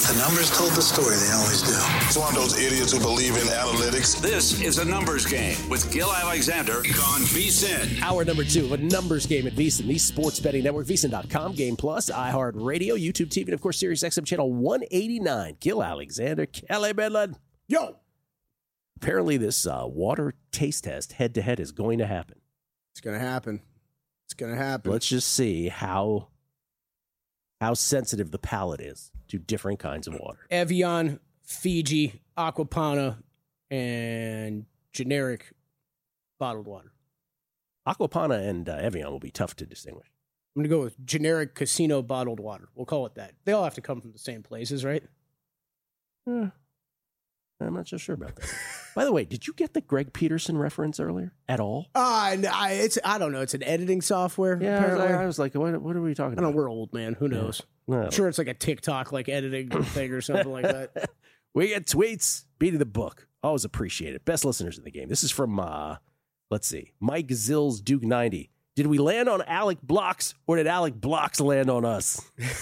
The numbers told the story. They always do. It's one of those idiots who believe in analytics. This is a numbers game with Gil Alexander on VSiN. Hour number 2 of a numbers game at VSiN, the sports betting network, VSiN.com, Game Plus, iHeartRadio, YouTube TV, and of course, Sirius XM channel 189. Gil Alexander, Kelly Bedlin. Yo! Apparently, this water taste test head-to-head is going to happen. It's going to happen. It's going to happen. Let's just see how sensitive the palate is to different kinds of water. Evian, Fiji, Aquapana, and generic bottled water. Aquapana and Evian will be tough to distinguish. I'm going to go with generic casino bottled water. We'll call it that. They all have to come from the same places, right? I'm not so sure about that. By the way, did you get the Greg Peterson reference earlier at all? I don't know. It's an editing software. Yeah, apparently. I was like, what are we talking I don't know. about? We're old, man. Who knows? No. I'm sure it's like a TikTok like editing thing or something like that. We get tweets, beating the book. Always appreciate it. Best listeners in the game. This is from, let's see, Mike Zills Duke 90. Did we land on Alec Blocks or did Alec Blocks land on us?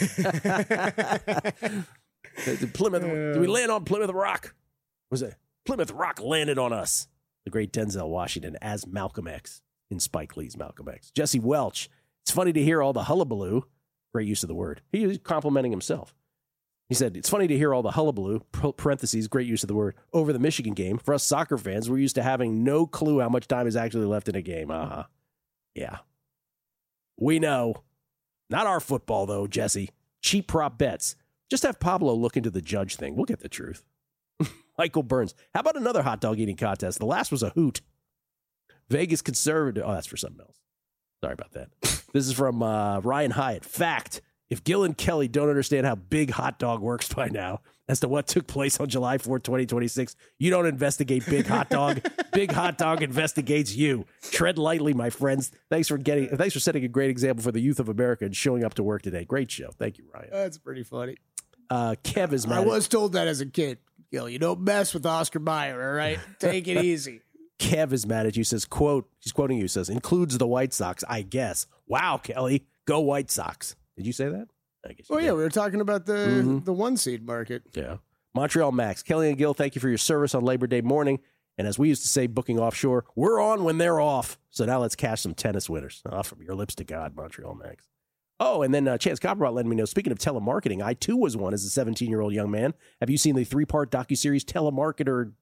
Did we land on Plymouth Rock? Was it Plymouth Rock landed on us? The great Denzel Washington as Malcolm X in Spike Lee's Malcolm X. Jesse Welch. It's funny to hear all the hullabaloo. Great use of the word. He was complimenting himself. He said, it's funny to hear all the hullabaloo, parentheses, great use of the word, over the Michigan game. For us soccer fans, we're used to having no clue how much time is actually left in a game. Yeah. We know. Not our football, though, Jesse. Cheap prop bets. Just have Pablo look into the judge thing. We'll get the truth. Michael Burns. How about another hot dog eating contest? The last was a hoot. Vegas conservative. Oh, that's for something else. Sorry about that. This is from Ryan Hyatt. Fact. If Gil and Kelly don't understand how big hot dog works by now as to what took place on July 4th, 2026, you don't investigate big hot dog. Big hot dog investigates you. Tread lightly, my friends. Thanks for setting a great example for the youth of America and showing up to work today. Great show. Thank you, Ryan. That's pretty funny. Kev is mad. I was told that as a kid. Gil, you don't mess with Oscar Mayer, all right? Take it easy. Kev is mad at you, says, quote, he's quoting you, says, includes the White Sox, I guess. Wow, Kelly, go White Sox. Did you say that? I guess. Oh, yeah, we were talking about the one seed market. Yeah. Montreal Max, Kelly and Gil, thank you for your service on Labor Day morning. And as we used to say, booking offshore, we're on when they're off. So now let's cash some tennis winners. From your lips to God, Montreal Max. Oh, and then Chance Copperbrot letting me know, speaking of telemarketing, I too was one as a 17-year-old young man. Have you seen the 3-part docuseries Telemarketer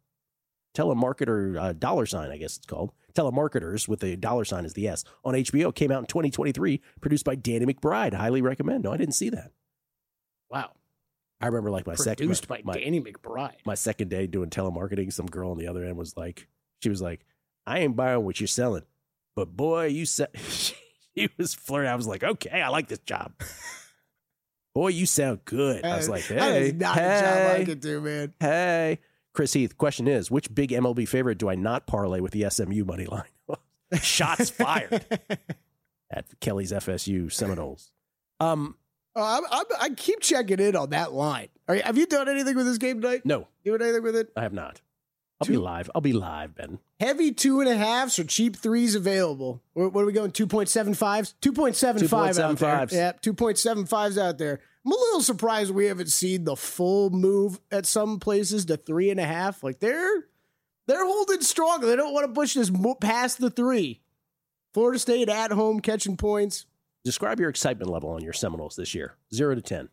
$, I guess it's called. Telemarketers with the $sign as the S on HBO. Came out in 2023, produced by Danny McBride. Highly recommend. No, I didn't see that. Wow. I remember like produced by Danny McBride. My second day doing telemarketing, some girl on the other end was like, I ain't buying what you're selling, but boy, you said... He was flirting. I was like, okay, I like this job. Boy, you sound good. I was like, hey. That is not a job I could do, man. Hey. Chris Heath, question is, which big MLB favorite do I not parlay with the SMU money line? Shots fired at Kelly's FSU Seminoles. I keep checking in on that line. Have you done anything with this game tonight? No. Doing anything with it? I have not. I'll be live, Ben. Heavy 2.5s or cheap 3s available. What are we going? 2.75s? 2.75 out there. Yeah, 2.75s out there. I'm a little surprised we haven't seen the full move at some places to 3.5. Like they're holding strong. They don't want to push this past the 3. Florida State at home catching points. Describe your excitement level on your Seminoles this year. 0 to 10.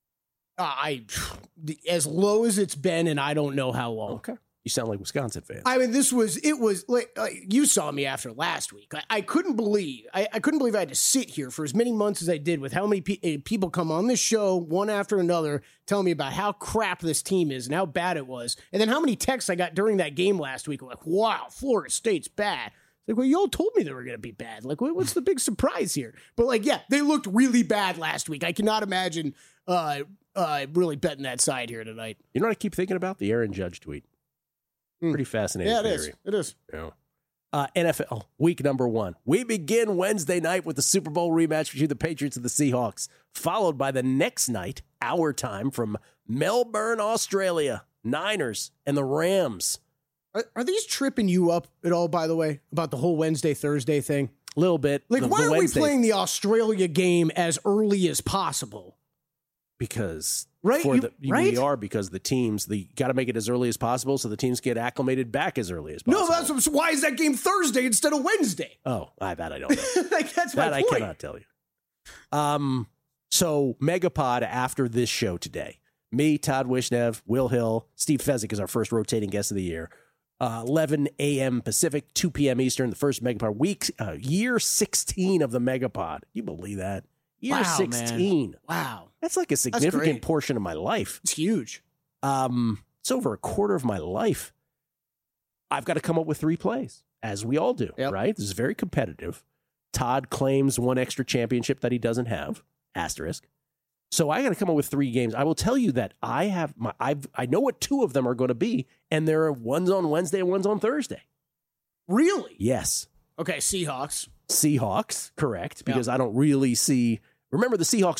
As low as it's been, and I don't know how long. Okay. You sound like Wisconsin fans. I mean, it was like you saw me after last week. I couldn't believe I had to sit here for as many months as I did with how many people come on this show one after another telling me about how crap this team is and how bad it was. And then how many texts I got during that game last week like, wow, Florida State's bad. Like, well, y'all told me they were going to be bad. Like, what's the big surprise here? But like, yeah, they looked really bad last week. I cannot imagine really betting that side here tonight. You know what I keep thinking about? The Aaron Judge tweet. Pretty fascinating. Yeah, theory. It is. Yeah. NFL week number 1. We begin Wednesday night with the Super Bowl rematch between the Patriots and the Seahawks, followed by the next night, our time, from Melbourne, Australia, Niners and the Rams. Are these tripping you up at all, by the way, about the whole Wednesday, Thursday thing? A little bit. Like, why are we playing the Australia game as early as possible? Because Right, We are, because the teams, they got to make it as early as possible so the teams get acclimated back as early as possible. No, why is that game Thursday instead of Wednesday? Oh, that I don't know. That's my point. I cannot tell you. So Megapod after this show today, me, Todd Wishnev, Will Hill, Steve Fezzik is our first rotating guest of the year. 11 a.m. Pacific, 2 p.m. Eastern, the first Megapod year 16 of the Megapod. You believe that? Year 16. Man. Wow. That's like a significant portion of my life. It's huge. It's over a quarter of my life. I've got to come up with 3 plays, as we all do, right? This is very competitive. Todd claims one extra championship that he doesn't have, asterisk. So I got to come up with 3 games. I will tell you that I know what 2 of them are going to be, and there are one's on Wednesday and one's on Thursday. Really? Yes. Okay, Seahawks, correct, because I don't really see. Remember, the Seahawks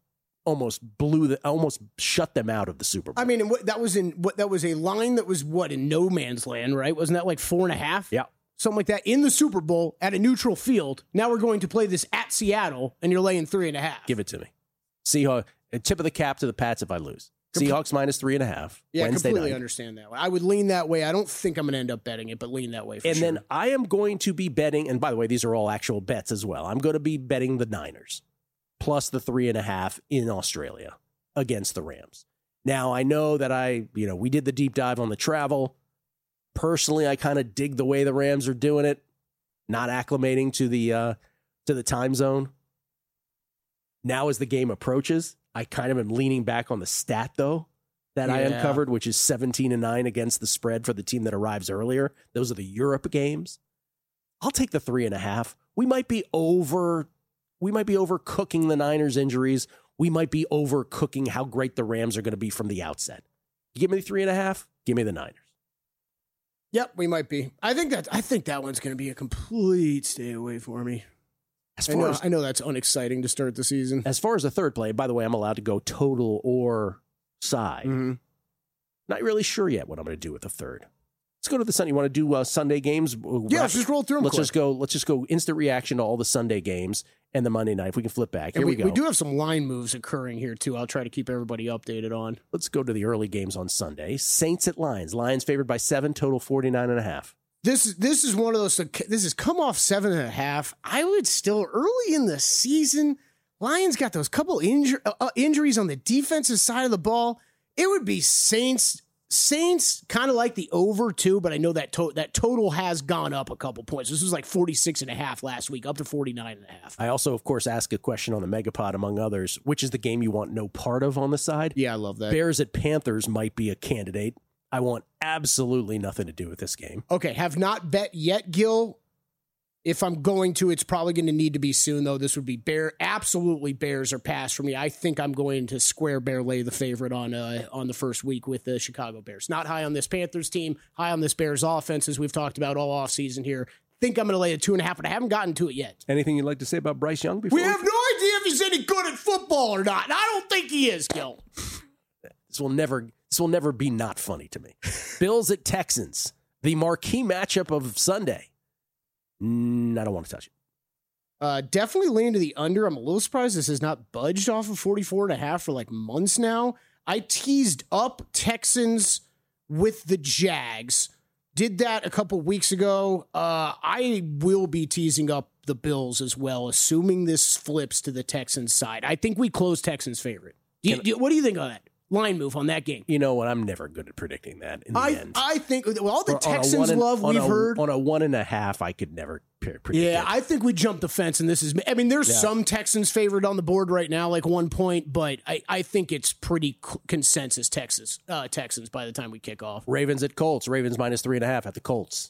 almost shut them out of the Super Bowl. I mean, that was a line that was in no man's land, right? Wasn't that like 4.5? Yeah. Something like that in the Super Bowl at a neutral field. Now we're going to play this at Seattle, and you're laying 3.5. Give it to me. Seahawks, tip of the cap to the Pats if I lose. Seahawks minus 3.5. Yeah, Wednesday completely night. Understand that. I would lean that way. I don't think I'm going to end up betting it, but lean that way for and sure. then I am going to be betting, and by the way, these are all actual bets as well. I'm going to be betting the Niners plus the 3.5 in Australia against the Rams. Now, I know that we did the deep dive on the travel. Personally, I kind of dig the way the Rams are doing it, not acclimating to the time zone. Now, as the game approaches, I kind of am leaning back on the stat, though, that I uncovered, which is 17-9 against the spread for the team that arrives earlier. Those are the Europe games. I'll take the 3.5. We might be overcooking the Niners' injuries. We might be overcooking how great the Rams are going to be from the outset. You give me the 3.5, give me the Niners. Yep, we might be. I think that one's going to be a complete stay away for me. I know that's unexciting to start the season. As far as the third play, by the way, I'm allowed to go total or side. Mm-hmm. Not really sure yet what I'm going to do with the third. Let's go to the Sunday. You want to do Sunday games? Yeah, let's just roll through them. Let's just go instant reaction to all the Sunday games and the Monday night. If we can flip back. Here we go. We do have some line moves occurring here, too. I'll try to keep everybody updated on. Let's go to the early games on Sunday. Saints at Lions. Lions favored by 7, total 49.5. This is one of those. This has come off 7.5. I would still early in the season. Lions got those couple injuries on the defensive side of the ball. It would be Saints kind of like the over too, but I know that total has gone up a couple points. This was like 46.5 last week, up to 49.5. I also, of course, ask a question on the Megapod, among others, which is the game you want no part of on the side? Yeah, I love that. Bears at Panthers might be a candidate. I want absolutely nothing to do with this game. Okay, have not bet yet, Gil. If I'm going to, it's probably going to need to be soon, though. This would be absolutely Bears or pass for me. I think I'm going to square bear lay the favorite on the first week with the Chicago Bears. Not high on this Panthers team, high on this Bears offense, as we've talked about all offseason here. Think I'm going to lay a 2.5, but I haven't gotten to it yet. Anything you'd like to say about Bryce Young before? We have no idea if he's any good at football or not. And I don't think he is, Gil. This will never be not funny to me. Bills at Texans, the marquee matchup of Sunday. I don't want to touch it. Definitely lean to the under. I'm a little surprised this has not budged off of 44.5 for like months now. I teased up Texans with the Jags. Did that a couple weeks ago. I will be teasing up the Bills as well, assuming this flips to the Texans side. I think we close Texans favorite. What do you think of that line move on that game? You know what? I'm never good at predicting that in the end. I think all the Texans love we've heard. On a 1.5, I could never predict Yeah, it. I think we jumped the fence, and there's some Texans favored on the board right now, like 1 point, but I think it's pretty consensus Texans by the time we kick off. Ravens at Colts. Ravens minus 3.5 at the Colts.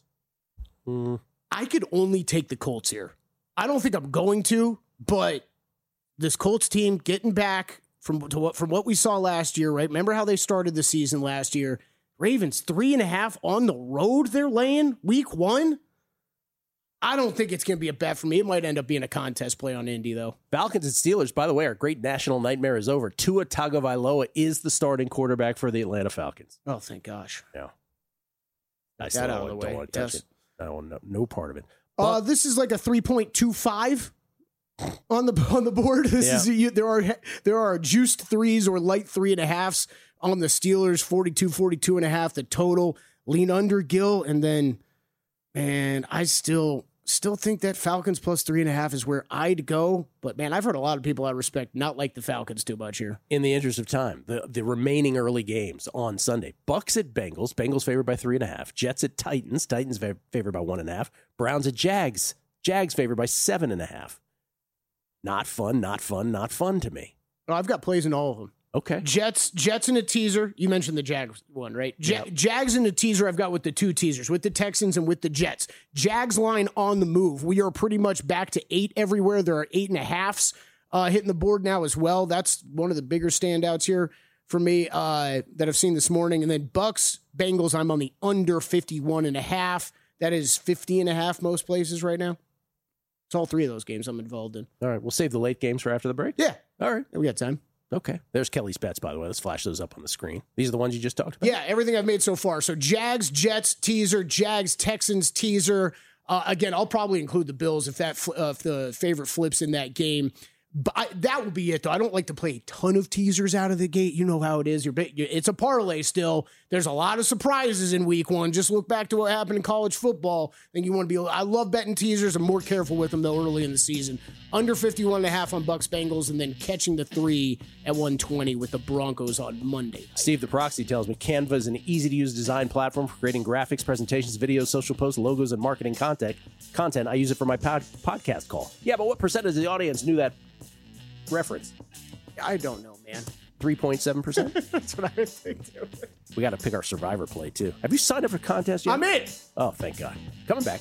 I could only take the Colts here. I don't think I'm going to, but this Colts team getting back from what we saw last year, right? Remember how they started the season last year? Ravens 3.5 on the road they're laying week 1. I don't think it's going to be a bet for me. It might end up being a contest play on Indy, though. Falcons and Steelers, by the way, our great national nightmare is over. Tua Tagovailoa is the starting quarterback for the Atlanta Falcons. Oh, thank gosh. Yeah. I still don't want to touch it. I don't want no part of it. This is like a 3.25. on the board. There are juiced threes or light 3.5s on the Steelers, 42.5. The total. Lean under, Gil, and then, man, I still think that Falcons plus 3.5 is where I'd go. But man, I've heard a lot of people I respect not like the Falcons too much here. In the interest of time, the remaining early games on Sunday: Bucks at Bengals. Bengals favored by 3.5. Jets at Titans. Titans favored by 1.5. Browns at Jags. Jags favored by 7.5. Not fun to me. Oh, I've got plays in all of them. Okay. Jets in a teaser. You mentioned the Jags one, right? Jags in a teaser I've got with the two teasers, with the Texans and with the Jets. Jags line on the move. We are pretty much back to 8 everywhere. There are 8.5s hitting the board now as well. That's one of the bigger standouts here for me that I've seen this morning. And then Bucks, Bengals, I'm on the under 51.5. That is 50.5 most places right now. It's all 3 of those games I'm involved in. All right. We'll save the late games for after the break. Yeah. All right. We got time. Okay. There's Kelly's bets, by the way. Let's flash those up on the screen. These are the ones you just talked about? Yeah, everything I've made so far. So Jags, Jets, teaser. Jags, Texans, teaser. Again, I'll probably include the Bills if the favorite flips in that game. But that will be it, though. I don't like to play a ton of teasers out of the gate. You know how it is. It's a parlay still. There's a lot of surprises in week 1. Just look back to what happened in college football. I think you want to be. I love betting teasers. I'm more careful with them, though, early in the season. Under 51.5 on Bucks Bengals, and then catching the 3 at 120 with the Broncos on Monday. Steve the Proxy tells me Canva is an easy-to-use design platform for creating graphics, presentations, videos, social posts, logos, and marketing content. I use it for my podcast call. Yeah, but what percentage of the audience knew that reference? I don't know, man. 3.7%? That's what I would think, too. We got to pick our survivor play, too. Have you signed up for contest yet? I'm in. Oh, thank God. Coming back.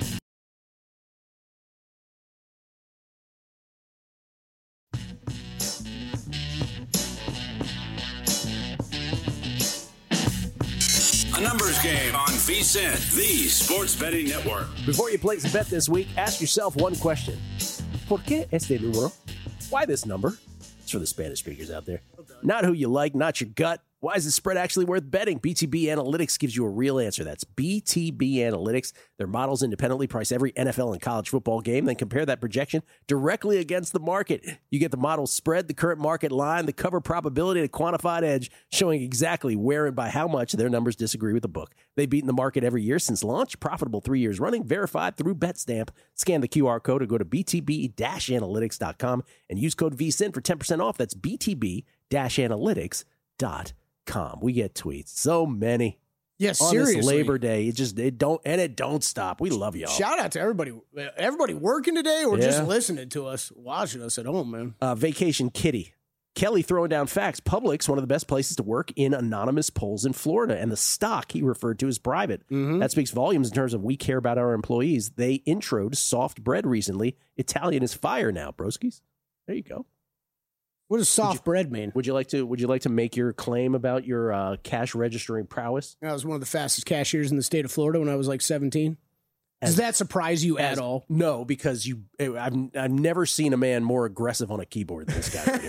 A numbers game on VSiN, the sports betting network. Before you place a bet this week, ask yourself one question. ¿Por qué este número? Why this number? It's for the Spanish speakers out there. Not who you like, not your gut. Why is the spread actually worth betting? BTB Analytics gives you a real answer. That's BTB Analytics. Their models independently price every NFL and college football game, then compare that projection directly against the market. You get the model spread, the current market line, the cover probability, and the quantified edge, showing exactly where and by how much their numbers disagree with the book. They've beaten the market every year since launch, profitable 3 years running, verified through BetStamp. Scan the QR code or go to btb-analytics.com and use code VSIN for 10% off. That's btb-analytics.com. We get tweets, so many. Yes, on seriously. This Labor Day, it don't stop. We love y'all. Shout out to everybody working today or just listening to us, watching us at home, man. Vacation Kitty. Kelly throwing down facts. Publix, one of the best places to work in anonymous polls in Florida, and the stock he referred to as private. Mm-hmm. That speaks volumes in terms of we care about our employees. They introed soft bread recently. Italian is fire now, broskies. There you go. What does soft bread mean? Would you like to make your claim about your cash registering prowess? I was one of the fastest cashiers in the state of Florida when I was like 17. Does that surprise you at all? No, because I've never seen a man more aggressive on a keyboard than this guy.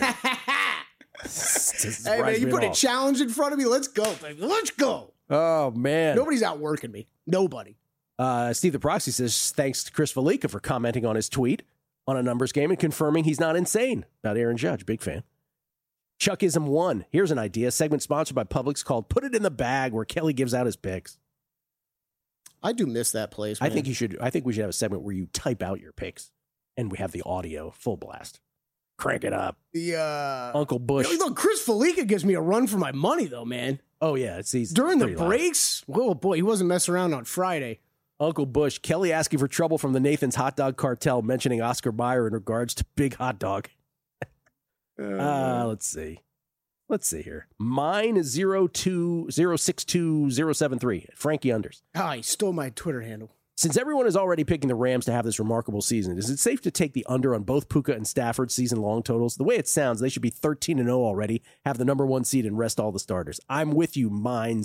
Hey man, you put a challenge in front of me. Let's go, baby. Let's go. Oh man, nobody's outworking me. Nobody. Steve the Proxy says thanks to Chris Felica for commenting on his tweet on a numbers game and confirming he's not insane about Aaron Judge. Big fan. Chuckism 1. Here's an idea. Segment sponsored by Publix called Put It in the Bag, where Kelly gives out his picks. I do miss that place, man. I think we should have a segment where you type out your picks and we have the audio full blast. Crank it up. Uncle Bush. Look, Chris Felica gives me a run for my money, though, man. Oh, yeah. It's during the breaks. Oh, boy. He wasn't messing around on Friday. Uncle Bush. Kelly asking for trouble from the Nathan's Hot Dog Cartel, mentioning Oscar Mayer in regards to Big Hot Dog. Let's see. Let's see here. Mine is 0206273. Frankie Unders. He stole my Twitter handle. Since everyone is already picking the Rams to have this remarkable season, is it safe to take the under on both Puka and Stafford's season-long totals? The way it sounds, they should be 13-0 already, have the number 1 seed, and rest all the starters. I'm with you, mine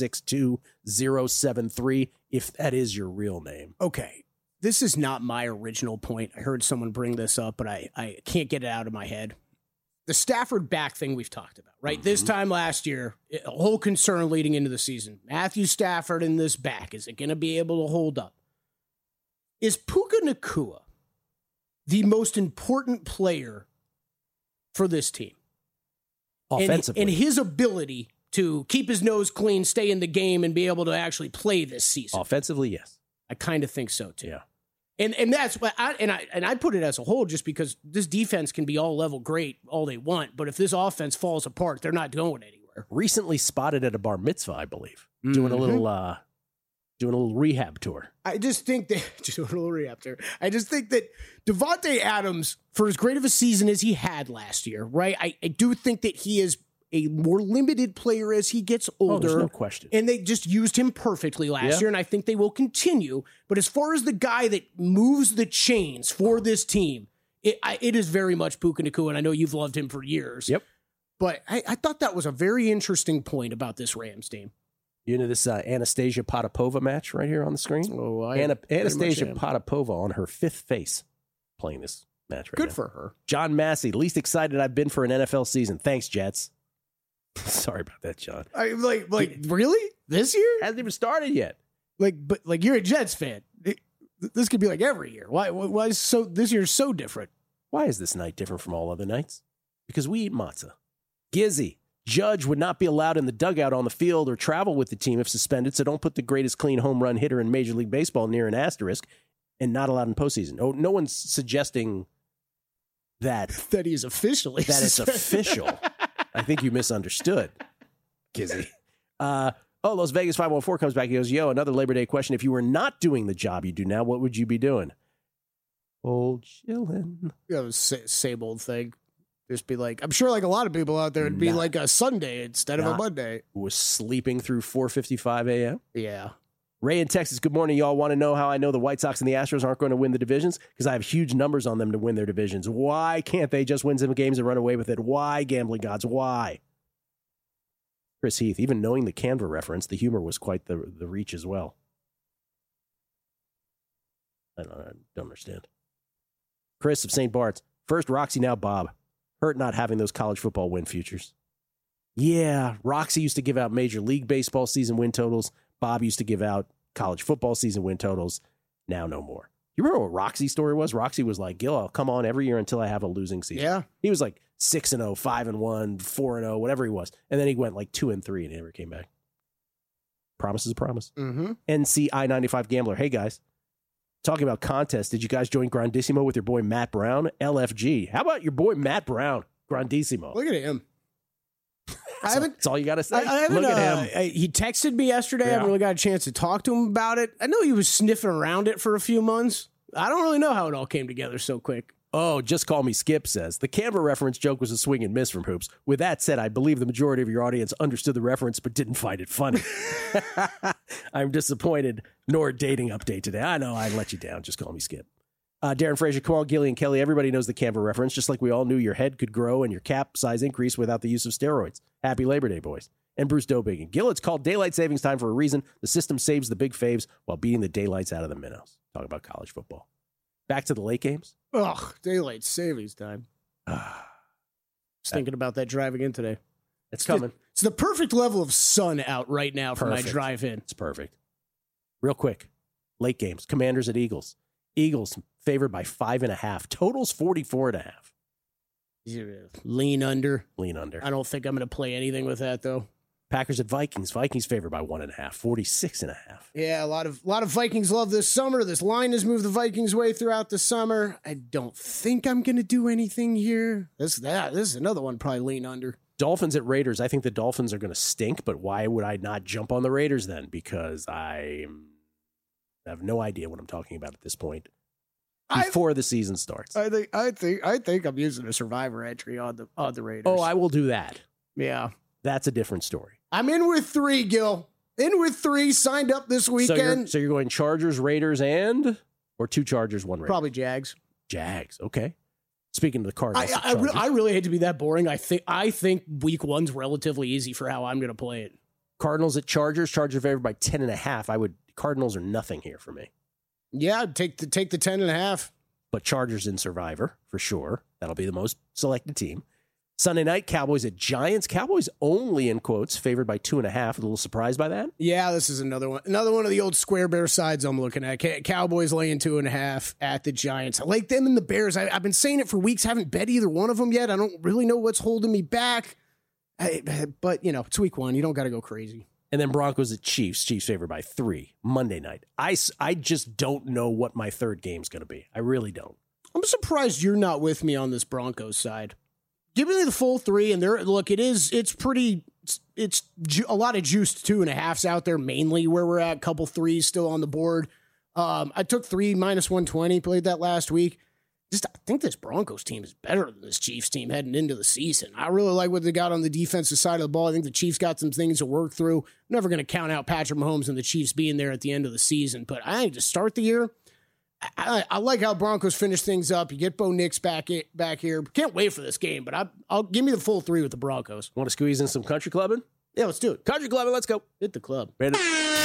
062-073, if that is your real name. Okay, this is not my original point. I heard someone bring this up, but I can't get it out of my head. The Stafford back thing we've talked about, right? Mm-hmm. This time last year, a whole concern leading into the season. Matthew Stafford in this back, is it going to be able to hold up? Is Puka Nacua the most important player for this team. Offensively. And his ability to keep his nose clean, stay in the game, and be able to actually play this season. Offensively, yes. I kind of think so, too. Yeah. And that's what I put it as a whole just because this defense can be all level great all they want, but if this offense falls apart, they're not going anywhere. Recently spotted at a bar mitzvah, I believe, doing a little rehab tour. I just think that I just think that Davante Adams, for as great of a season as he had last year, right? I do think that he is a more limited player as he gets older. There's no question. And they just used him perfectly last year, and I think they will continue. But as far as the guy that moves the chains for this team, it is very much Puka Nacua, and I know you've loved him for years. Yep. But I thought that was a very interesting point about this Rams team. You know this Anastasia Potapova match right here on the screen? Oh, Anastasia Potapova on her fifth face playing this match right now. Good for her. John Massey, least excited I've been for an NFL season. Thanks, Jets. Sorry about that, John. Really? This year? Hasn't even started yet. But you're a Jets fan. This could be like every year. Why is so this year's so different? Why is this night different from all other nights? Because we eat matzah. Gizzy, Judge would not be allowed in the dugout on the field or travel with the team if suspended, so don't put the greatest clean home run hitter in Major League Baseball near an asterisk and not allowed in postseason. Oh, no one's suggesting that he's officially that it's official. I think you misunderstood, Gizzy. Las Vegas 514 comes back. He goes, yo, another Labor Day question. If you were not doing the job you do now, what would you be doing? Old chillin'. Yeah, same old thing. Just be like, I'm sure like a lot of people out there, it'd be like a Sunday instead of a Monday. Was sleeping through 4:55 a.m. Yeah. Ray in Texas, good morning. Y'all want to know how I know the White Sox and the Astros aren't going to win the divisions? Because I have huge numbers on them to win their divisions. Why can't they just win some games and run away with it? Why, gambling gods? Why? Chris Heath, even knowing the Canva reference, the humor was quite the reach as well. I don't understand. Chris of St. Bart's, first Roxy, now Bob. Hurt not having those college football win futures. Yeah, Roxy used to give out Major League Baseball season win totals. Bob used to give out college football season win totals. Now no more. You remember what Roxy's story was? Roxy was like, Gil, I'll come on every year until I have a losing season. Yeah. He was like 6-0, 5-1, 4-0, whatever he was. And then he went like 2-3 and he never came back. Promise is a promise. Mm-hmm. NCI95 Gambler. Hey, guys. Talking about contests, did you guys join Grandissimo with your boy Matt Brown? LFG. How about your boy Matt Brown? Grandissimo. Look at him. That's all you got to say. I haven't, Look at him. He texted me yesterday. I haven't really got a chance to talk to him about it. I know he was sniffing around it for a few months. I don't really know how it all came together so quick. Oh, just call me Skip says. The Canva reference joke was a swing and miss from Hoops. With that said, I believe the majority of your audience understood the reference but didn't find it funny. I'm disappointed. Nor dating update today. I know I let you down. Just call me Skip. Darren Frazier, Kamal, Gilly, and Kelly, everybody knows the Canva reference, just like we all knew your head could grow and your cap size increase without the use of steroids. Happy Labor Day, boys. And Bruce Dobig and Gill, it's called daylight savings time for a reason. The system saves the big faves while beating the daylights out of the minnows. Talk about college football. Back to the late games. Ugh, daylight savings time. Just thinking about that driving in today. It's coming. It's the perfect level of sun out right now for my drive in. It's perfect. Real quick. Late games. Commanders at Eagles. Eagles favored by 5.5. Totals 44.5. Lean under. Lean under. I don't think I'm going to play anything with that though. Packers at Vikings. Vikings favored by 1.5. 46.5. Yeah, a lot of Vikings love this summer. This line has moved the Vikings way throughout the summer. I don't think I'm going to do anything here. This is another one probably lean under. Dolphins at Raiders. I think the Dolphins are going to stink, but why would I not jump on the Raiders then? Because I have no idea what I'm talking about at this point. Before the season starts. I think I'm using a survivor entry on the Raiders. Oh, I will do that. Yeah. That's a different story. I'm in with 3, Gil. In with 3, signed up this weekend. So you're going Chargers, Raiders, or 2 Chargers, 1 Raiders? Probably Jags. Jags, okay. Speaking of the Cardinals, I really hate to be that boring. I think week 1's relatively easy for how I'm going to play it. Cardinals at Chargers. Chargers favored by 10.5. Cardinals are nothing here for me. Yeah, take the 10.5. But Chargers in Survivor for sure. That'll be the most selected team. Sunday night, Cowboys at Giants. Cowboys only, in quotes, favored by 2.5. A little surprised by that? Yeah, this is another one. Another one of the old square bear sides I'm looking at. Cowboys laying 2.5 at the Giants. I like them and the Bears. I've been saying it for weeks. Haven't bet either one of them yet. I don't really know what's holding me back. But, it's week one. You don't got to go crazy. And then Broncos at Chiefs. Chiefs favored by 3. Monday night. I just don't know what my third game's going to be. I really don't. I'm surprised you're not with me on this Broncos side. Give me the full 3, and it's a lot of juiced 2.5s out there, mainly where we're at. Couple 3s still on the board. I took 3 minus 120, played that last week. I think this Broncos team is better than this Chiefs team heading into the season. I really like what they got on the defensive side of the ball. I think the Chiefs got some things to work through. I'm never going to count out Patrick Mahomes and the Chiefs being there at the end of the season, but I think to start the year, I like how Broncos finish things up. You get Bo Nix back here. Can't wait for this game, but I'll give me the full 3 with the Broncos. Want to squeeze in some country clubbing? Yeah, let's do it. Country clubbing, let's go. Hit the club. Ready?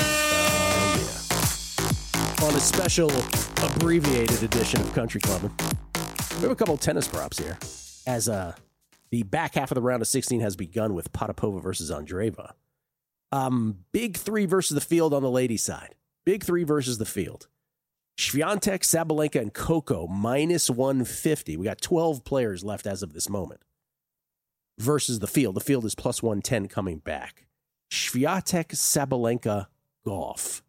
On a special abbreviated edition of Country Clubbing, we have a couple of tennis props here. As the back half of the round of 16 has begun with Potapova versus Andreeva. Big 3 versus the field on the ladies' side. Big 3 versus the field. Swiatek, Sabalenka, and Coco, minus 150. We got 12 players left as of this moment. Versus the field. The field is plus 110 coming back. Swiatek, Sabalenka, Golf.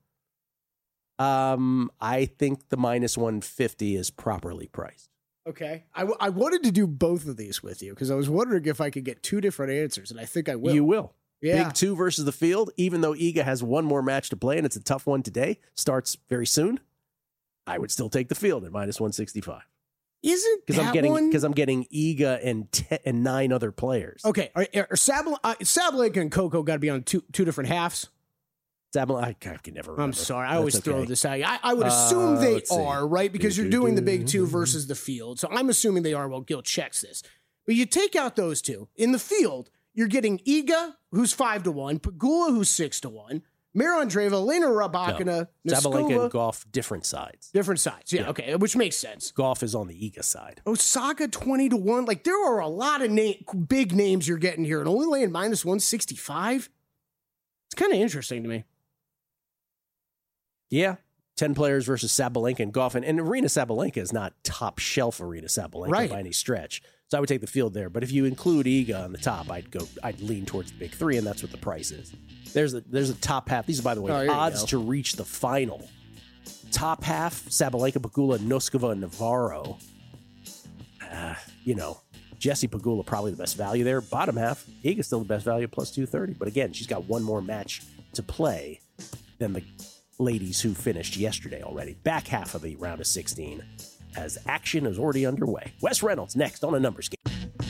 I think the minus 150 is properly priced. Okay. I wanted to do both of these with you because I was wondering if I could get 2 different answers, and I think I will. You will. Yeah. Big 2 versus the field, even though Iga has one more match to play, and it's a tough one today, starts very soon. I would still take the field at minus 165. Isn't that one? Because I'm getting Iga and 9 other players. Okay. Are Sabalenka and Coco got to be on two different halves? Sabalenka, I can never remember. I'm sorry. I always throw this out. I would assume they are, right? Because you're doing the big 2 versus the field. So I'm assuming they are. Well, Gil checks this. But you take out those 2. In the field, you're getting Iga, who's 5-1, Pegula, who's 6-1, Mira Andreeva, Elena Rybakina, Sabalenka and Golf, different sides. Different sides, yeah, okay, which makes sense. Golf is on the Iga side. Osaka, 20-1. Like, there are a lot of big names you're getting here, and only laying minus 165? It's kind of interesting to me. Yeah, 10 players versus Sabalenka and Golf. And Arena Sabalenka is not top shelf Arena Sabalenka by any stretch. So I would take the field there. But if you include Iga on the top, I'd lean towards the big 3, and that's what the price is. There's a top half. These are, by the way, odds to reach the final. Top half, Sabalenka, Pegula, Noskova, and Navarro. Jesse Pegula probably the best value there. Bottom half, Iga's still the best value, plus 230. But again, she's got one more match to play than the ladies who finished yesterday already. Back half of the round of 16 as action is already underway. Wes Reynolds next on A Numbers Game.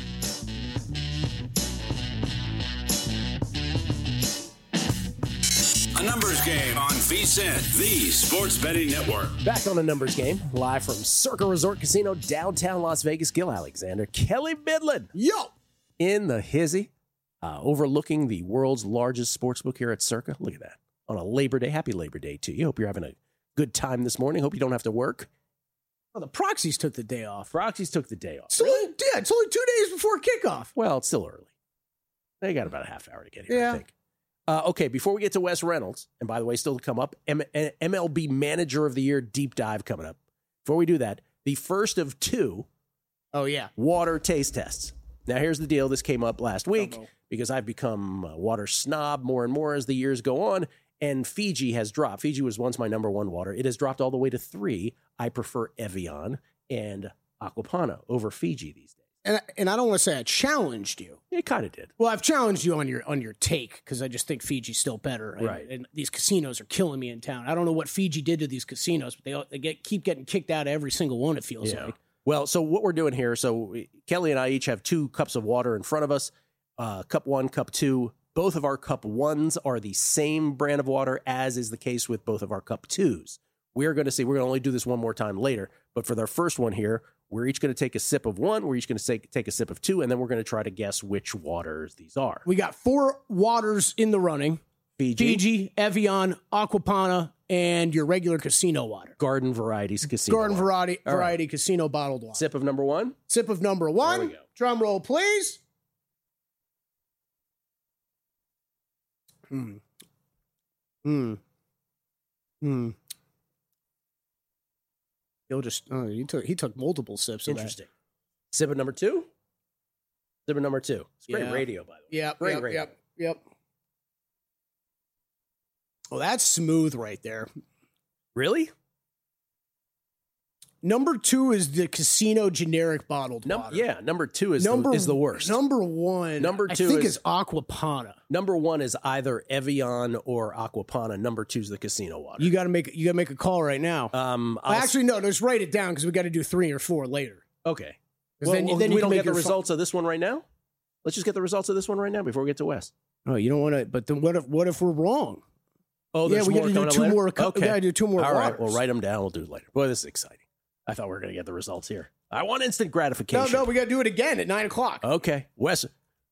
A Numbers Game on VSiN, the Sports Betting Network. Back on A Numbers Game, live from Circa Resort Casino, downtown Las Vegas. Gil Alexander, Kelly Midland. Yo! In the hizzy, overlooking the world's largest sportsbook here at Circa. Look at that. On a Labor Day. Happy Labor Day to you. Hope you're having a good time this morning. Hope you don't have to work. Oh, the Proxies took the day off. Proxies took the day off. It's only 2 days before kickoff. Well, it's still early. They got about a half hour to get here, I think. Okay, before we get to Wes Reynolds, and by the way, still to come up, MLB Manager of the Year deep dive coming up. Before we do that, the first of 2 water taste tests. Now, here's the deal. This came up last week because I've become a water snob more and more as the years go on, and Fiji has dropped. Fiji was once my number 1 water. It has dropped all the way to 3. I prefer Evian and Aquapana over Fiji these days. And I don't want to say I challenged you. It kind of did. Well, I've challenged you on your take because I just think Fiji's still better. Right. And these casinos are killing me in town. I don't know what Fiji did to these casinos, but they keep getting kicked out of every single one, it feels like. Well, so what we're doing here, so Kelly and I each have 2 cups of water in front of us, cup 1, cup 2. Both of our cup 1s are the same brand of water as is the case with both of our cup 2s. We're going to only do this one more time later, but for their first one here, we're each going to take a sip of 1, we're each going to take a sip of 2, and then we're going to try to guess which waters these are. We got 4 waters in the running. Fiji, Evian, Aquapana, and your regular casino water. Garden Varieties Casino Garden water. variety casino bottled water. Sip of number 1? Sip of number 1. There we go. Drum roll, please. He'll just he took multiple sips of that. Interesting. Sip of number 2? Sip of number 2. It's great radio, by the way. Great radio. Yep. Well, that's smooth right there. Really? Number 2 is the Casino generic bottled water. Yeah, number 2 is the worst. Number 1, I think is Aquapana. Number 1 is either Evian or Aquapana. Number 2 is the Casino water. You got to make a call right now. Actually, no, just write it down because we got to do 3 or 4 later. Okay. Well, then you we don't get the results of this one right now? Let's just get the results of this one right now before we get to Wes. Oh, you don't want to, but then what if we're wrong? Oh, yeah, we got to do 2 more. Okay. We got to do 2 more. All right, waters. we'll write them down. We'll do it later. Boy, this is exciting. I thought we were going to get the results here. I want instant gratification. No, we got to do it again at 9:00. Okay. Wes,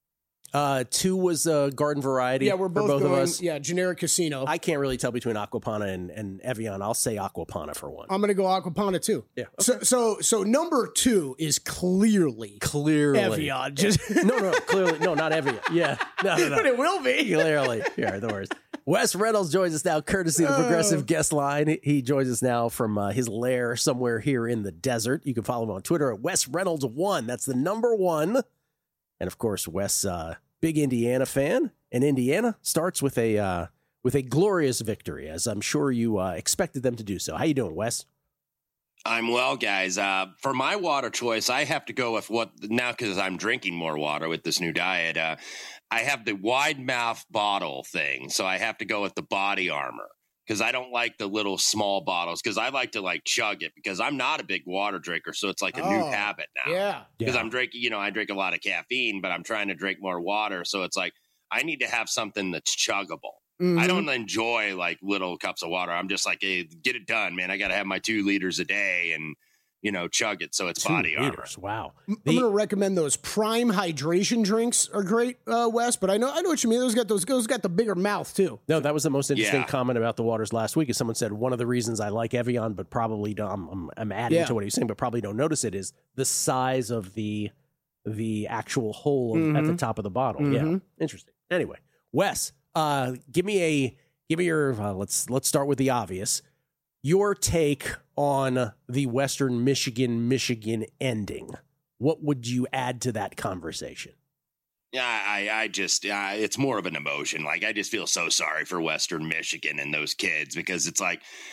2 was garden variety. Yeah, we're both for both going, of us. Yeah, generic Casino. I can't really tell between Aquapana and Evian. I'll say Aquapana for 1. I'm going to go Aquapana too. Yeah. Okay. So number 2 is clearly Evian. Just clearly. No, not Evian. Yeah. No. But it will be. Clearly. Yeah, the worst. Wes Reynolds joins us now, courtesy of the Progressive Guest Line. He joins us now from his lair somewhere here in the desert. You can follow him on Twitter at Wes Reynolds 1. That's the number 1. And of course, Wes, big Indiana fan, and Indiana starts with a glorious victory, as I'm sure you expected them to do so. How you doing, Wes? I'm well, guys. For my water choice, I have to go with now because I'm drinking more water with this new diet. I have the wide mouth bottle thing, so I have to go with the Body Armor because I don't like the little small bottles because I like to chug it because I'm not a big water drinker, so it's like a new habit now. Yeah, because I'm drinking. I drink a lot of caffeine, but I'm trying to drink more water, so it's like I need to have something that's chuggable. Mm-hmm. I don't enjoy little cups of water. I'm just like, hey, get it done, man. I got to have my 2 liters a day and chug it. So it's Body Armor. Wow. I'm going to recommend those Prime hydration drinks are great, Wes, but I know what you mean. Those got the bigger mouth too. No, that was the most interesting comment about the waters last week. Is someone said one of the reasons I like Evian, but probably don't, I'm adding to what he's saying, but probably don't notice it is the size of the actual hole at the top of the bottle. Mm-hmm. Yeah. Interesting. Anyway, Wes, give me your, let's start with the obvious. Your take on the Western Michigan ending. What would you add to that conversation? Yeah, I just, it's more of an emotion. I just feel so sorry for Western Michigan and those kids because it's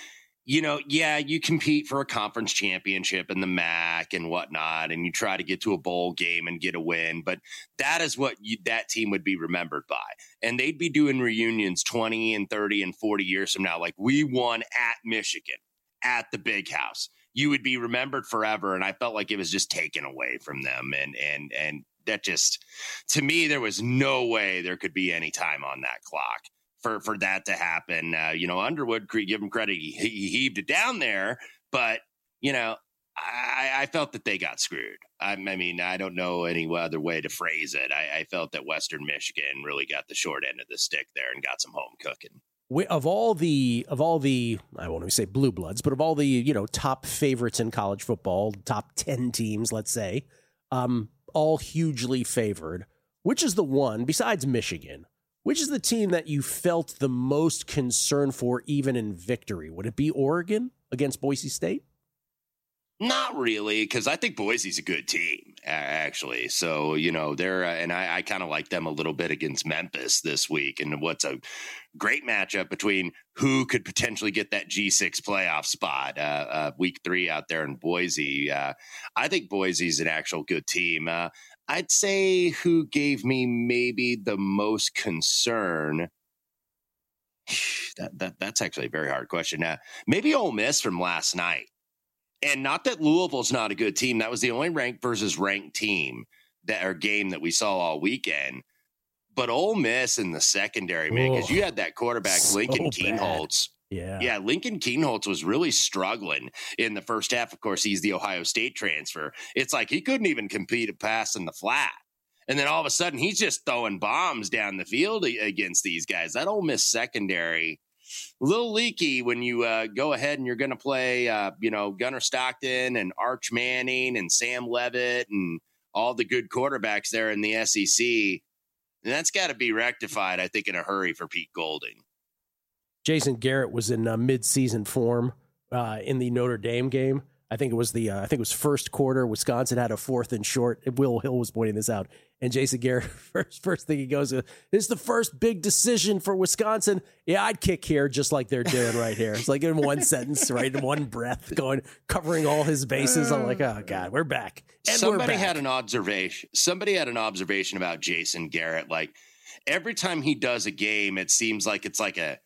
you compete for a conference championship in the MAC and whatnot, and you try to get to a bowl game and get a win. But that is what that team would be remembered by. And they'd be doing reunions 20 and 30 and 40 years from now. We won at Michigan, at the Big House. You would be remembered forever. And I felt like it was just taken away from them. And that just, to me, there was no way there could be any time on that clock for that to happen. Underwood, give him credit. He heaved it down there, but I felt that they got screwed. I mean, I don't know any other way to phrase it. I felt that Western Michigan really got the short end of the stick there and got some home cooking. Of all the, I won't even say blue bloods, but of all the, top favorites in college football, top 10 teams, let's say, all hugely favored, which is the one besides Michigan? Which is the team that you felt the most concern for, even in victory? Would it be Oregon against Boise State? Not really, because I think Boise's a good team, actually. So, they're and I kind of like them a little bit against Memphis this week. And what's a great matchup between who could potentially get that G6 playoff spot week 3 out there in Boise. I think Boise's an actual good team. I'd say who gave me maybe the most concern. That's actually a very hard question. Maybe Ole Miss from last night. And not that Louisville's not a good team. That was the only ranked versus ranked team game that we saw all weekend. But Ole Miss in the secondary, man, because you had that quarterback, Lincoln Kienholz. Yeah, Lincoln Kienholz was really struggling in the first half. Of course, he's the Ohio State transfer. It's like he couldn't even compete a pass in the flat. And then all of a sudden, he's just throwing bombs down the field against these guys. That Ole Miss secondary, a little leaky when you go ahead and you're going to play, Gunnar Stockton and Arch Manning and Sam Levitt and all the good quarterbacks there in the SEC. And that's got to be rectified, I think, in a hurry for Pete Golding. Jason Garrett was in mid-season form in the Notre Dame game. I think it was first quarter. Wisconsin had a 4th and short. Will Hill was pointing this out. And Jason Garrett, first thing he goes, this is the first big decision for Wisconsin. Yeah, I'd kick here just like they're doing right here. It's like in one sentence, right? In one breath, covering all his bases. I'm like, oh, God, we're back. And Somebody we're back. had an observation about Jason Garrett. Like, every time he does a game, it seems like it's like an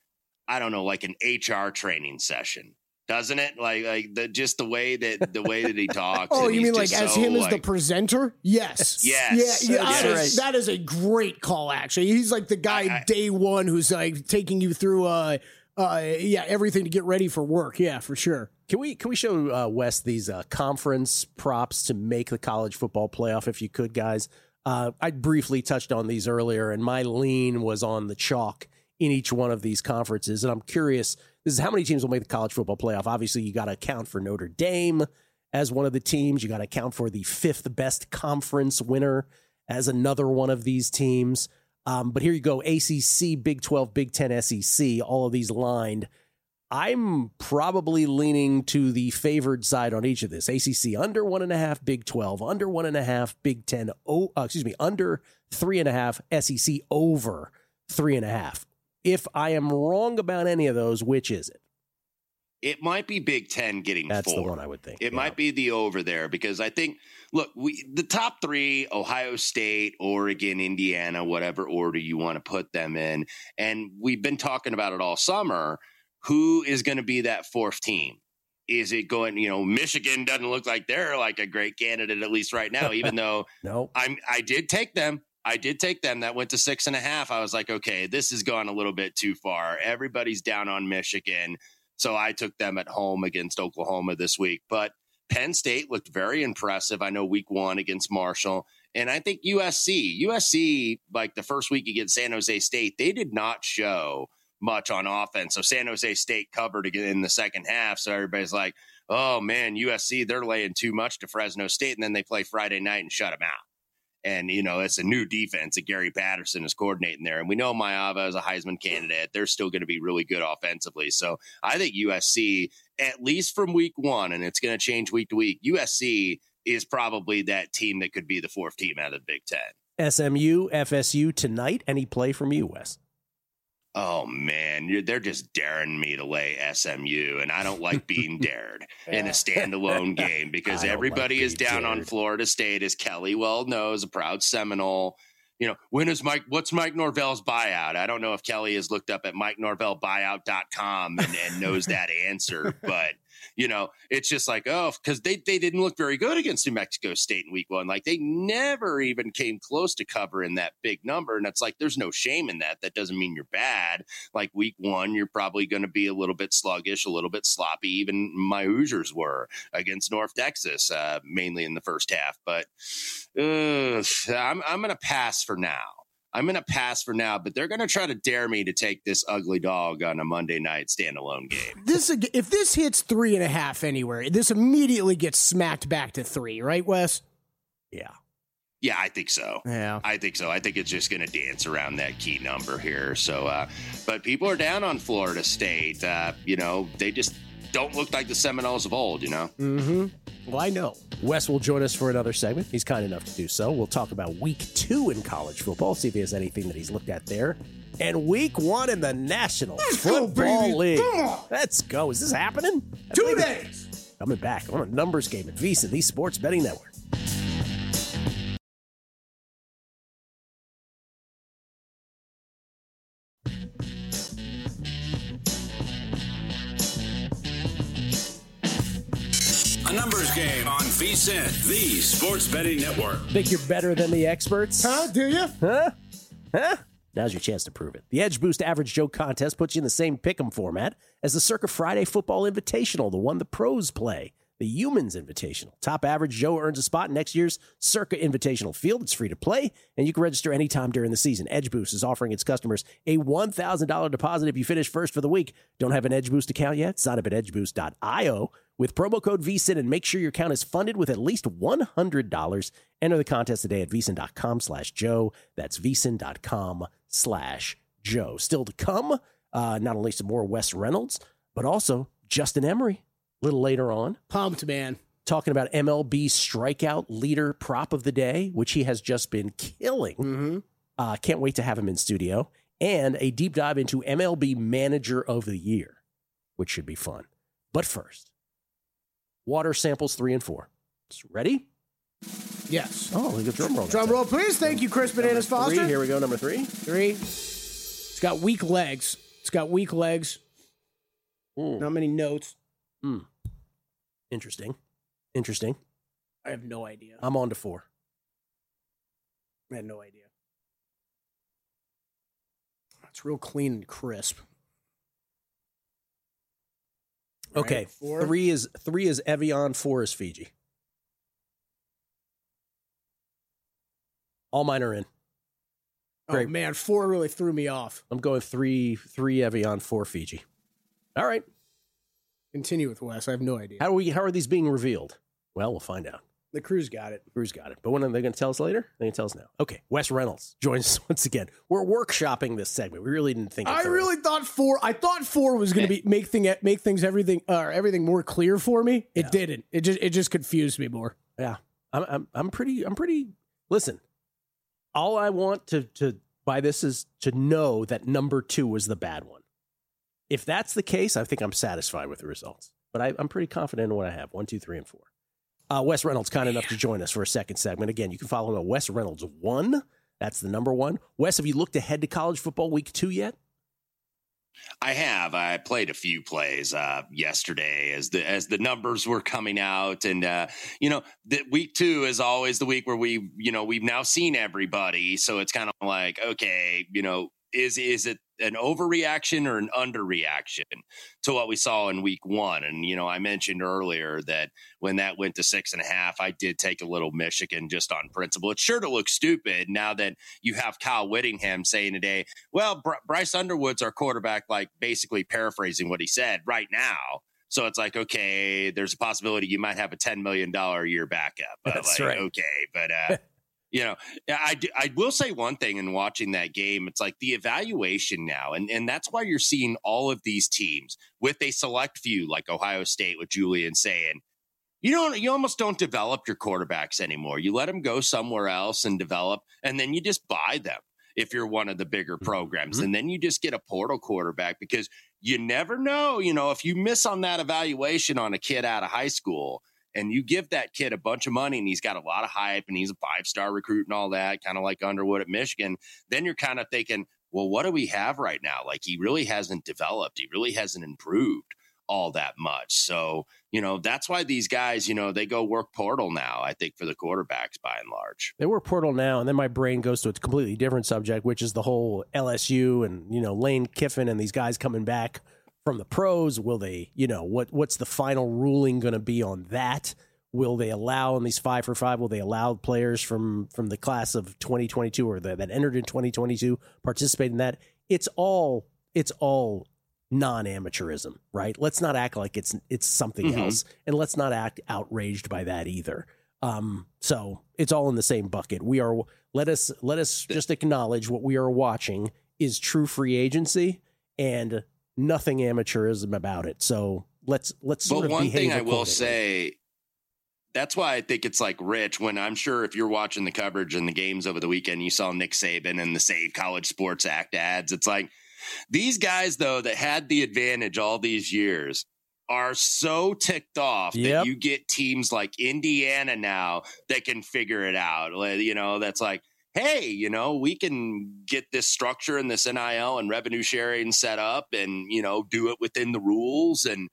HR training session. Doesn't it? Just the way that he talks. Oh, you mean like as him as the presenter? Yes. Yes. Yeah. Yes. That is a great call, actually. He's like the guy day one who's like taking you through everything to get ready for work. Yeah, for sure. Can we show Wes these conference props to make the college football playoff if you could, guys? I briefly touched on these earlier, and my lean was on the chalk in each one of these conferences. And I'm curious, this is how many teams will make the college football playoff. Obviously, you got to account for Notre Dame as one of the teams. You got to account for the 5th best conference winner as another one of these teams. But here you go, ACC, Big 12, Big 10, SEC, all of these lined. I'm probably leaning to the favored side on each of this. ACC under 1.5, Big 12 under 1.5, Big 10, under 3.5, SEC over 3.5. If I am wrong about any of those, which is it? It might be Big 10 getting 4. That's the one I would think. It might be the over there because I think, look, the top 3, Ohio State, Oregon, Indiana, whatever order you want to put them in. And we've been talking about it all summer. Who is going to be that 4th team? Is it going, Michigan doesn't look like they're like a great candidate, at least right now, even though No. I did take them. That went to 6.5. I was like, okay, this has gone a little bit too far. Everybody's down on Michigan. So I took them at home against Oklahoma this week. But Penn State looked very impressive. I know week 1 against Marshall. And I think USC, like the first week against San Jose State, they did not show much on offense. So San Jose State covered again in the second half. So everybody's like, oh, man, USC, they're laying too much to Fresno State. And then they play Friday night and shut them out. And, it's a new defense that Gary Patterson is coordinating there. And we know Maeva is a Heisman candidate. They're still going to be really good offensively. So I think USC, at least from week 1, and it's going to change week to week, USC is probably that team that could be the 4th team out of the Big 10. SMU, FSU tonight. Any play from you, Wes? Oh, man, they're just daring me to lay SMU, and I don't like being dared in a standalone game because everybody is down on Florida State, as Kelly well knows, a proud Seminole. What's Mike Norvell's buyout? I don't know if Kelly has looked up at MikeNorvellBuyout.com and knows that answer, but it's just like, because they didn't look very good against New Mexico State in week 1. Like, they never even came close to covering that big number. And it's like, there's no shame in that. That doesn't mean you're bad. Like week 1, you're probably going to be a little bit sluggish, a little bit sloppy. Even my Hoosiers were against North Texas, mainly in the first half. But I'm going to pass for now. But they're going to try to dare me to take this ugly dog on a Monday night standalone game. If this hits 3.5 anywhere, this immediately gets smacked back to 3, right, Wes? Yeah. Yeah, I think so. Yeah. I think so. I think it's just going to dance around that key number here. So, but people are down on Florida State. They just don't look like the Seminoles of old, Mm-hmm. Well, I know. Wes will join us for another segment. He's kind enough to do so. We'll talk about week 2 in college football, see if he has anything that he's looked at there. And week 1 in the National Football League. Let's go. Is this happening? 2 days. Coming back on a numbers game at VSiN, the Sports Betting Network. A numbers game on VSiN, the Sports Betting Network. Think you're better than the experts? Huh? Do you? Huh? Now's your chance to prove it. The Edge Boost Average Joe contest puts you in the same pick'em format as the Circa Friday Football Invitational, the one the pros play. the Humans Invitational. Top average Joe earns a spot in next year's Circa Invitational field. It's free to play, and you can register anytime during the season. Edge Boost is offering its customers a $1,000 deposit if you finish first for the week. Don't have an Edge Boost account yet? Sign up at edgeboost.io with promo code VSIN and make sure your account is funded with at least $100. Enter the contest today at vsin.com/Joe. That's vsin.com/Joe. Still to come, not only some more Wes Reynolds, but also Justin Emery. A little later on. Pumped, man. Talking about MLB strikeout leader prop of the day, which he has just been killing. Mm-hmm. Can't wait to have him in studio. And a deep dive into MLB Manager of the Year, which should be fun. But first, water samples 3 and 4. Ready? Yes. Oh, look at drum roll. Drum roll, please. Thank you, Chris Bananas Foster. 3. Here we go, number 3. 3. It's got weak legs. Not many notes. Interesting. I have no idea. I'm on to 4. I had no idea. It's real clean and crisp. Okay, right, 4. 3 is Evian, 4 is Fiji. All mine are in. Great. Oh man, 4 really threw me off. I'm going 3 Evian, 4 Fiji. All right. Continue with Wes. I have no idea. How are these being revealed? Well, we'll find out. The crew's got it. But when are they going to tell us later? They can tell us now. Okay, Wes Reynolds joins us once again. We're workshopping this segment. We really didn't think. I really thought 4. I thought 4 was going to be make things everything more clear for me. It didn't. It just confused me more. Yeah, I'm pretty. Listen, all I want to by this is to know that number 2 was the bad one. If that's the case, I think I'm satisfied with the results. But I'm pretty confident in what I have. 1, 2, 3, and 4. Wes Reynolds, kind enough to join us for a second segment. Again, you can follow him at Wes Reynolds 1. That's the number 1. Wes, have you looked ahead to college football week 2 yet? I have. I played a few plays yesterday as the numbers were coming out, and the week 2 is always the week where we've now seen everybody, so it's kind of like, okay, is it an overreaction or an underreaction to what we saw in week 1? And, I mentioned earlier that when that went to 6.5, I did take a little Michigan just on principle. It's sure to look stupid now that you have Kyle Whittingham saying today, well, Bryce Underwood's our quarterback, like basically paraphrasing what he said right now. So it's like, okay, there's a possibility you might have a $10 million a year backup. That's right. Okay, but I will say one thing in watching that game, it's like the evaluation now, and that's why you're seeing all of these teams with a select few, like Ohio State with Julian saying, you almost don't develop your quarterbacks anymore. You let them go somewhere else and develop, and then you just buy them if you're one of the bigger programs. And then you just get a portal quarterback because you never know, if you miss on that evaluation on a kid out of high school, and you give that kid a bunch of money and he's got a lot of hype and he's a 5-star recruit and all that, kind of like Underwood at Michigan, then you're kind of thinking, well, what do we have right now? Like, he really hasn't developed. He really hasn't improved all that much. So, that's why these guys, they go work portal now, I think, for the quarterbacks by and large. They work portal now, and then my brain goes to a completely different subject, which is the whole LSU and, Lane Kiffin and these guys coming back from the pros. Will they, what's the final ruling going to be on that? Will they allow in these 5 for 5? Will they allow players from the class of 2022 or that entered in 2022 participate in that? It's all non-amateurism, right? Let's not act like it's something else, and let's not act outraged by that either. So it's all in the same bucket. Let us just acknowledge what we are watching is true free agency and nothing amateurism about it. So let's sort of one behave thing I will say, that's why I think it's like Rich, when I'm sure if you're watching the coverage and the games over the weekend, you saw Nick Saban and the Save College Sports Act ads. It's like these guys, though, that had the advantage all these years are so ticked off that you get teams like Indiana now that can figure it out. That's like, hey, we can get this structure and this NIL and revenue sharing set up and, do it within the rules and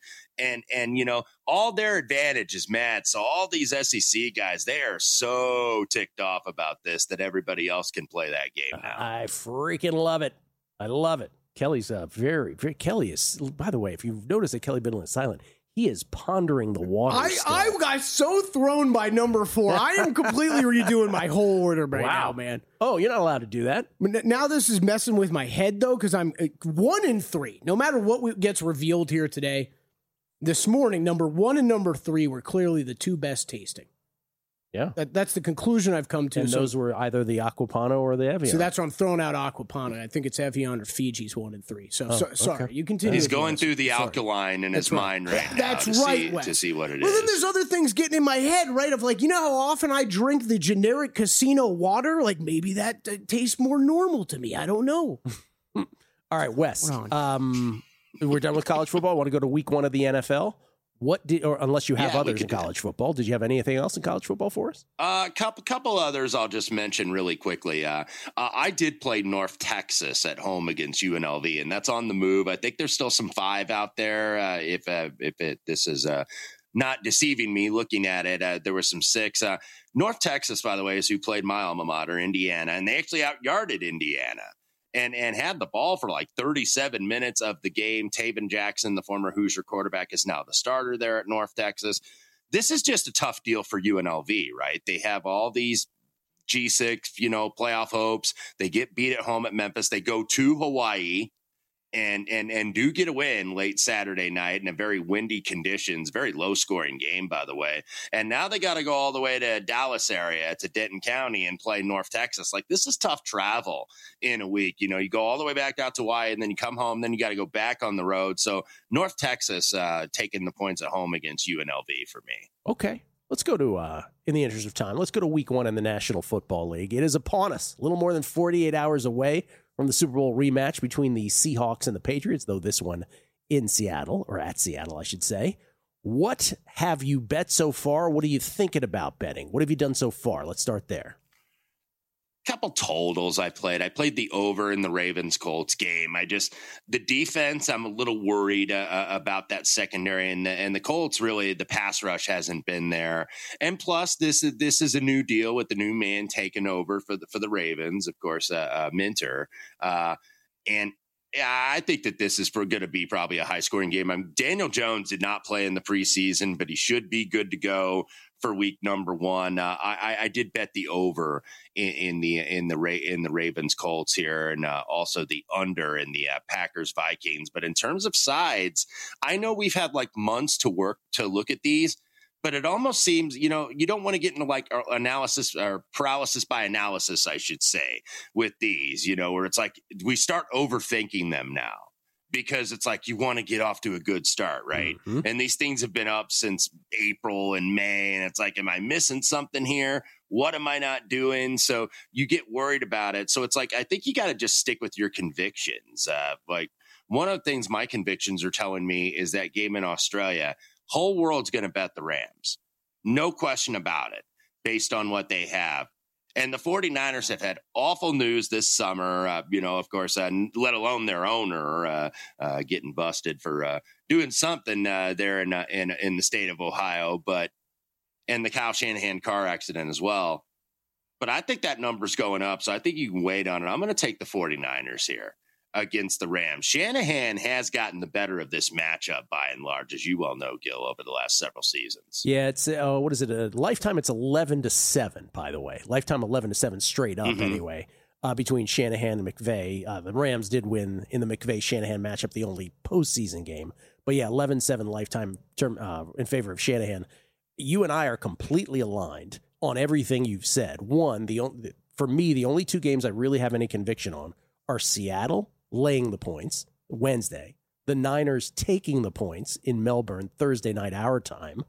all their advantage is mad. So all these SEC guys, they are so ticked off about this that everybody else can play that game now. I freaking love it. I love it. Kelly's very, very, Kelly is, by the way, if you've noticed that Kelly Bidlin is silent, He is pondering the water. I got so thrown by number 4. I am completely redoing my whole order right now, man. Oh, you're not allowed to do that. Now this is messing with my head, though, because I'm 1 and 3. No matter what gets revealed here today, this morning, number 1 and number 3 were clearly the 2 best tasting. Yeah. That's the conclusion I've come to. And those were either the Aquapano or the Evian. So that's where I'm throwing out Aquapana. I think it's Evian or Fiji's 1 and 3. Sorry, okay. you continue. He's going through the alkaline in his mind right now. That's right, to see what it is. Well, then there's other things getting in my head, right? Of like, you know how often I drink the generic casino water? Like maybe that tastes more normal to me. I don't know. All right, Wes. We're done with college football. I want to go to week 1 of the NFL. Or unless you have others in college football, did you have anything else in college football for us? Couple others I'll just mention really quickly. I did play North Texas at home against UNLV, and that's on the move. I think there's still some 5 out there. This is not deceiving me looking at it, there were some 6. North Texas, by the way, is who played my alma mater, Indiana, and they actually out-yarded Indiana. And had the ball for like 37 minutes of the game. Taven Jackson, the former Hoosier quarterback, is now the starter there at North Texas. This is just a tough deal for UNLV, right? They have all these G6, playoff hopes. They get beat at home at Memphis. They go to Hawaii and do get a win late Saturday night in a very windy conditions, very low scoring game, by the way. And now they got to go all the way to Dallas area, to Denton County, and play North Texas. Like, this is tough travel in a week. You go all the way back out to Hawaii, and then you come home, then you got to go back on the road. So North Texas taking the points at home against UNLV for me. Okay. Let's go to, in the interest of time, let's go to week 1 in the National Football League. It is upon us, a little more than 48 hours away from the Super Bowl rematch between the Seahawks and the Patriots, though this one in Seattle, or at Seattle, I should say. What have you bet so far? What are you thinking about betting? What have you done so far? Let's start there. Couple totals I played the over in the Ravens-Colts game. The defense, I'm a little worried about that secondary, and the Colts, really, the pass rush hasn't been there. And plus, this is a new deal with the new man taking over for the Ravens, of course, Minter. And I think that this is going to be probably a high-scoring game. Daniel Jones did not play in the preseason, but he should be good to go for week number 1. I did bet the over in the Ravens Colts here, and also the under in the Packers Vikings. But in terms of sides, I know we've had like months to look at these, but it almost seems, you don't want to get into like analysis or paralysis by analysis, I should say, with these, where it's like we start overthinking them now. Because it's like you want to get off to a good start, right? Mm-hmm. And these things have been up since April and May, and it's like, am I missing something here? What am I not doing? So you get worried about it. So it's like, I think you got to just stick with your convictions. Like, one of the things my convictions are telling me is that game in Australia, whole world's going to bet the Rams. No question about it, based on what they have. And the 49ers have had awful news this summer, of course, let alone their owner getting busted for doing something there in the state of Ohio, and the Kyle Shanahan car accident as well. But I think that number's going up, so I think you can wait on it. I'm going to take the 49ers here against the Rams. Shanahan has gotten the better of this matchup by and large, as you well know, Gil, over the last several seasons. Yeah, it's what is it? A lifetime. It's 11-7, by the way. Lifetime 11-7 straight up anyway. Between Shanahan and McVay, the Rams did win in the McVay-Shanahan matchup, the only postseason game. But yeah, 11-7 lifetime term in favor of Shanahan. You and I are completely aligned on everything you've said. One, for me, the only 2 games I really have any conviction on are Seattle laying the points Wednesday, the Niners taking the points in Melbourne Thursday night our time.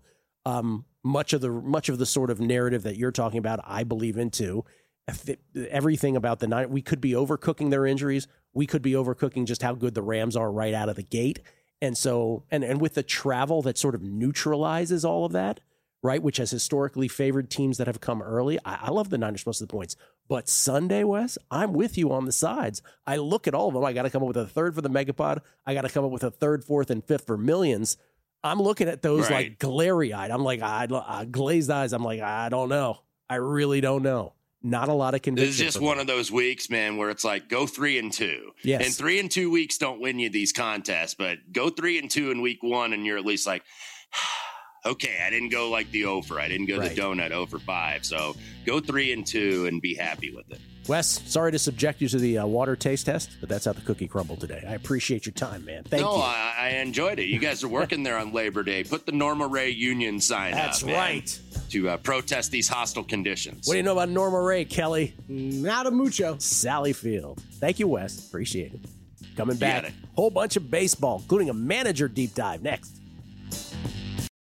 Much of the sort of narrative that you're talking about, I believe in too. Everything about the Niners, we could be overcooking their injuries. We could be overcooking just how good the Rams are right out of the gate. And so, and with the travel that sort of neutralizes all of that, right, which has historically favored teams that have come early. I love the Niners most of the points. But Sunday, Wes, I'm with you on the sides. I look at all of them. I got to come up with a third for the Megapod. I got to come up with a third, fourth, and fifth for millions. I'm looking at those like glary-eyed. I'm like, glazed eyes. I'm like, I don't know. I really don't know. Not a lot of conviction. This is just one of those weeks, man, where it's like go 3-2. Yes. And 3-2 weeks don't win you these contests, but go 3-2 in week 1, and you're at least like, Okay, I didn't go like the over. I didn't go the donut over 5. So go 3-2 and be happy with it. Wes, sorry to subject you to the water taste test, but that's how the cookie crumbled today. I appreciate your time, man. Thank you. I enjoyed it. You guys are working there on Labor Day. Put the Norma Ray Union sign That's up. right. To protest these hostile conditions. What do you know about Norma Ray, Kelly? Not a mucho. Sally Field. Thank you, Wes. Appreciate it. Coming back, whole bunch of baseball, including a manager deep dive next.